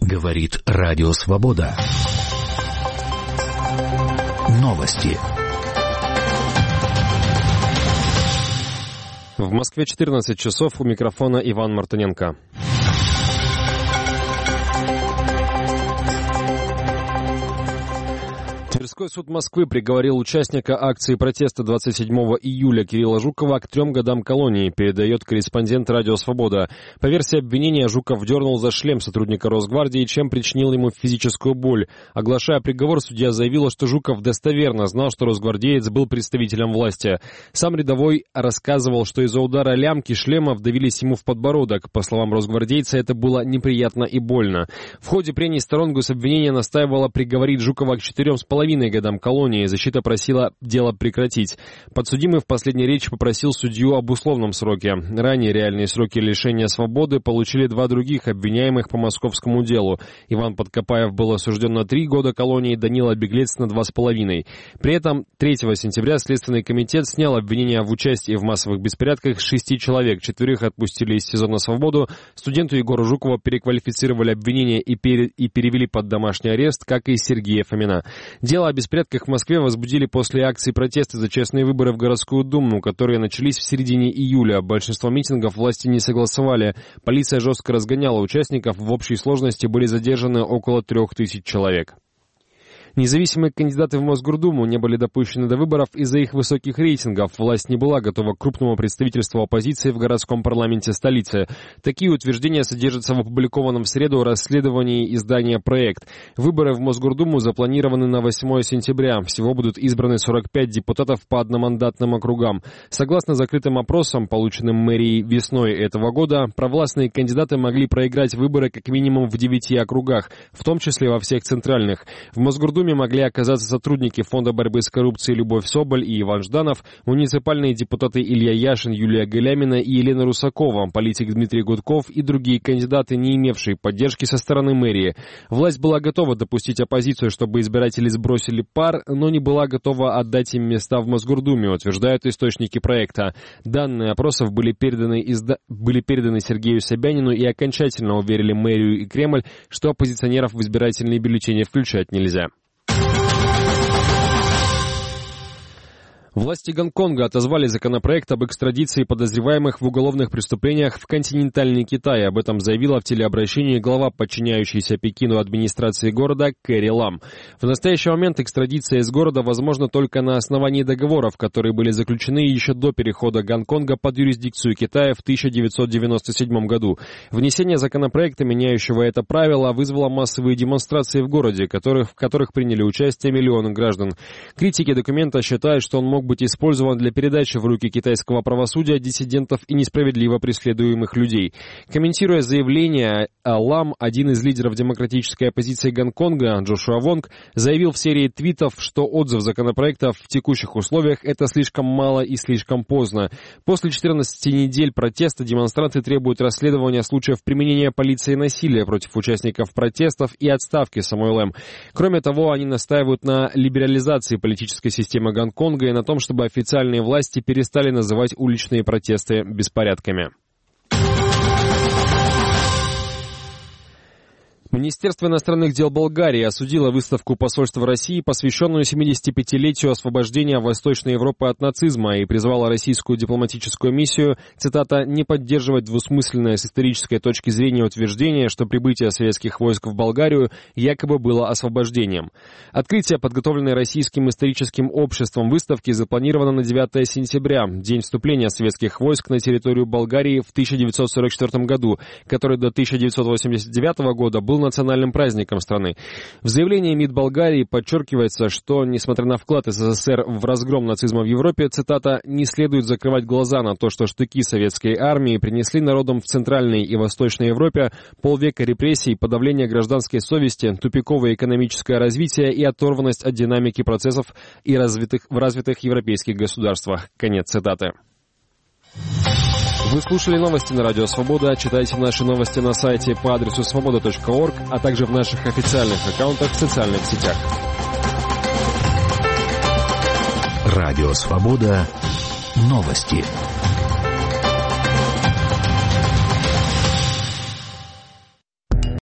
Говорит Радио Свобода. Новости. В Москве 14 часов, у микрофона Иван Мартыненко. Тверской суд Москвы приговорил участника акции протеста 27 июля Кирилла Жукова к 3 годам колонии, передает корреспондент Радио Свобода. По версии обвинения, Жуков дернул за шлем сотрудника Росгвардии, чем причинил ему физическую боль. Оглашая приговор, судья заявила, что Жуков достоверно знал, что росгвардеец был представителем власти. Сам рядовой рассказывал, что из-за удара лямки шлема вдавились ему в подбородок. По словам росгвардейца, это было неприятно и больно. В ходе прений сторон гособвинение настаивало приговорить Жукова к 4,5 годам колонии. Защита просила дело прекратить. Подсудимый в последней речи попросил судью об условном сроке. Ранее реальные сроки лишения свободы получили 2 других обвиняемых по московскому делу. Иван Подкопаев был осужден на 3 года колонии, Данила Беглец на 2,5. При этом 3 сентября Следственный комитет снял обвинения в участии в массовых беспорядках с 6 человек. 4 отпустили из СИЗО на свободу. Студенту Егору Жукову переквалифицировали обвинения и перевели под домашний арест, как и Сергея Фомина. Дело о беспорядках в Москве возбудили после акции протеста за честные выборы в городскую думу, которые начались в середине июля. Большинство митингов власти не согласовали. Полиция жестко разгоняла участников. В общей сложности были задержаны около 3000 человек. Независимые кандидаты в Мосгордуму не были допущены до выборов из-за их высоких рейтингов. Власть не была готова к крупному представительству оппозиции в городском парламенте столицы. Такие утверждения содержатся в опубликованном в среду расследовании издания «Проект». Выборы в Мосгордуму запланированы на 8 сентября. Всего будут избраны 45 депутатов по одномандатным округам. Согласно закрытым опросам, полученным мэрией весной этого года, провластные кандидаты могли проиграть выборы как минимум в 9 округах, в том числе во всех центральных. В Мосгордуме могли оказаться сотрудники Фонда борьбы с коррупцией Любовь Соболь и Иван Жданов, муниципальные депутаты Илья Яшин, Юлия Галямина и Елена Русакова, политик Дмитрий Гудков и другие кандидаты, не имевшие поддержки со стороны мэрии. Власть была готова допустить оппозицию, чтобы избиратели сбросили пар, но не была готова отдать им места в Мосгордуме, утверждают источники проекта. Данные опросов были переданы Сергею Собянину и окончательно уверили мэрию и Кремль, что оппозиционеров в избирательные бюллетени включать нельзя. Власти Гонконга отозвали законопроект об экстрадиции подозреваемых в уголовных преступлениях в континентальный Китай. Об этом заявила в телеобращении глава подчиняющейся Пекину администрации города Кэрри Лам. В настоящий момент экстрадиция из города возможна только на основании договоров, которые были заключены еще до перехода Гонконга под юрисдикцию Китая в 1997 году. Внесение законопроекта, меняющего это правило, вызвало массовые демонстрации в городе, в которых приняли участие миллионы граждан. Критики документа считают, что он мог быть использован для передачи в руки китайского правосудия диссидентов и несправедливо преследуемых людей. Комментируя заявление, Лам, один из лидеров демократической оппозиции Гонконга, Джошуа Вонг, заявил в серии твитов, что отзыв законопроекта в текущих условиях — это слишком мало и слишком поздно. После 14 недель протеста демонстранты требуют расследования случаев применения полиции насилия против участников протестов и отставки самой Лам. Кроме того, они настаивают на либерализации политической системы Гонконга и на том, чтобы официальные власти перестали называть уличные протесты беспорядками. Министерство иностранных дел Болгарии осудило выставку посольства России, посвященную 75-летию освобождения Восточной Европы от нацизма, и призвало российскую дипломатическую миссию, цитата, «не поддерживать двусмысленное с исторической точки зрения утверждение, что прибытие советских войск в Болгарию якобы было освобождением». Открытие, подготовленное Российским историческим обществом выставки, запланировано на 9 сентября, день вступления советских войск на территорию Болгарии в 1944 году, который до 1989 года был национальным праздником страны. В заявлении МИД Болгарии подчеркивается, что, несмотря на вклад СССР в разгром нацизма в Европе, цитата, «не следует закрывать глаза на то, что штыки советской армии принесли народам в Центральной и Восточной Европе полвека репрессий, подавление гражданской совести, тупиковое экономическое развитие и оторванность от динамики процессов в развитых европейских государствах». Конец цитаты. Вы слушали новости на Радио Свобода. Читайте наши новости на сайте по адресу svoboda.org, а также в наших официальных аккаунтах в социальных сетях. Радио Свобода. Новости.